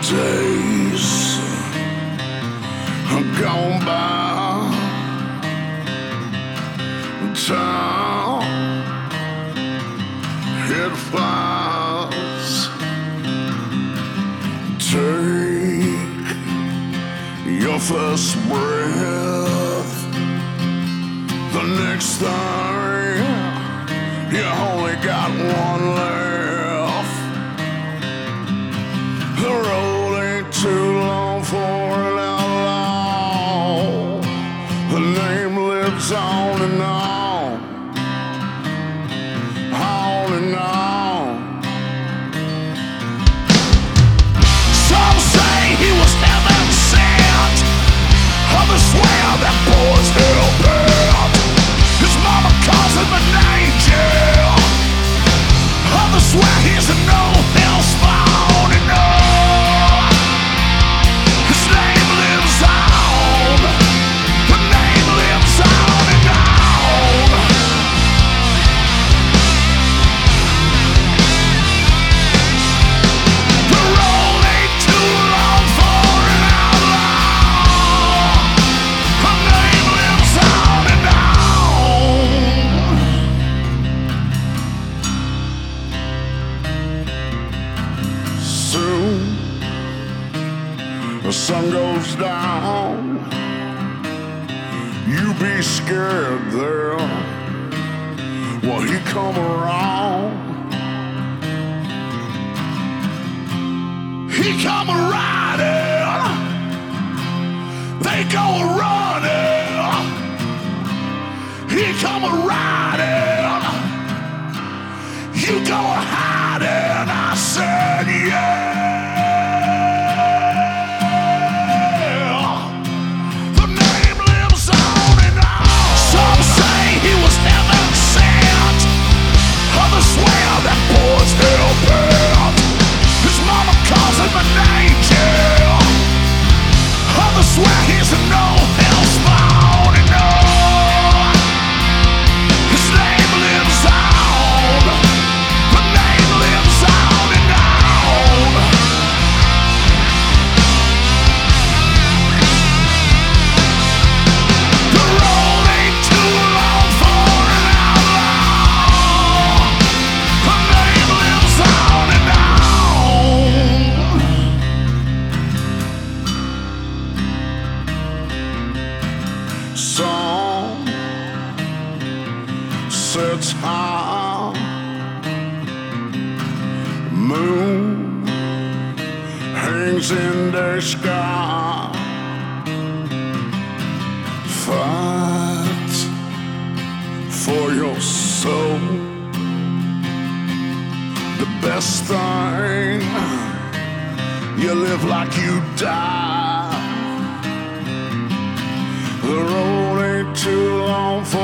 Days are gone by. Time it flies. Take your first breath. The next thing, you only got one left. The road ain't too long for an outlaw. The name lives on and on, on and on. Some say he was heaven sent. Others swear that boy's hell bent. His mama calls him an angel. Others swear he's a no hell spawn. And his name lives on. The name lives on and on. The road ain't too long for an outlaw. Her name lives on and on. Soon the sun goes down. You be scared there while he come around. He come riding, they go running. He come riding, you go hiding. I said yeah. The name lives on and on. Some say he was heaven sent. Others swear that boy's hell bent. His mama calls him an angel. Others swear he's a no hell spawn. And his name lives on. The name lives on and on. The road ain't too long for an outlaw. Her name lives on and on. Sun sets high, moon hangs in the sky. Fight for your soul. The best thing, you live like you die. The road ain't too long for